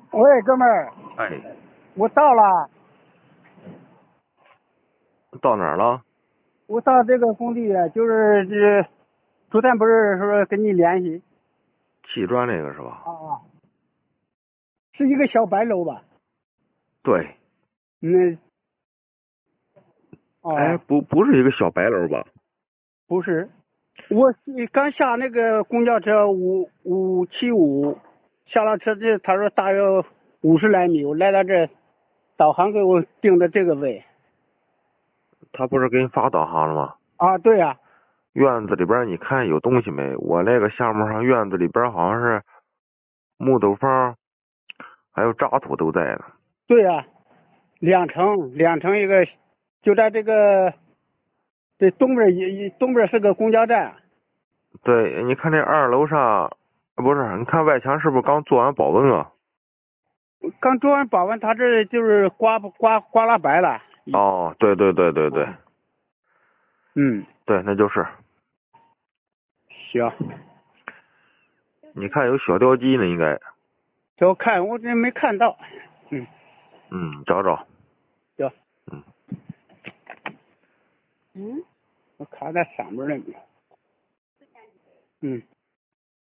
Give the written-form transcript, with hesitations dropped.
喂，哥们儿， 哎， 我到了， 到哪儿了？ 我到这个工地，就是昨天不是说跟你联系砌砖那个是吧？ 啊，是一个小白楼吧？ 对。 那哎， 哦， 不是一个小白楼吧？ 不是，我刚下那个公交车575，下了车这他说大约50来米，我来到这，导航给我定的这个位。 他不是给你发导航了吗？ 啊，对呀， 院子里边你看有东西没？我那个项目上院子里边好像是木头房，还有渣土都在呢。 对呀，两层一个，就在这东边是个公交站。 对，你看这2楼上，不是，你看外墙是不是刚做完保温啊？ 刚做完保温，他这就是刮拉白了。 哦，对对对对对嗯， 对，那就是。 行， 你看有小吊机呢，应该。 我看我这没看到。 找找。 行。 嗯。 我卡在上面了没？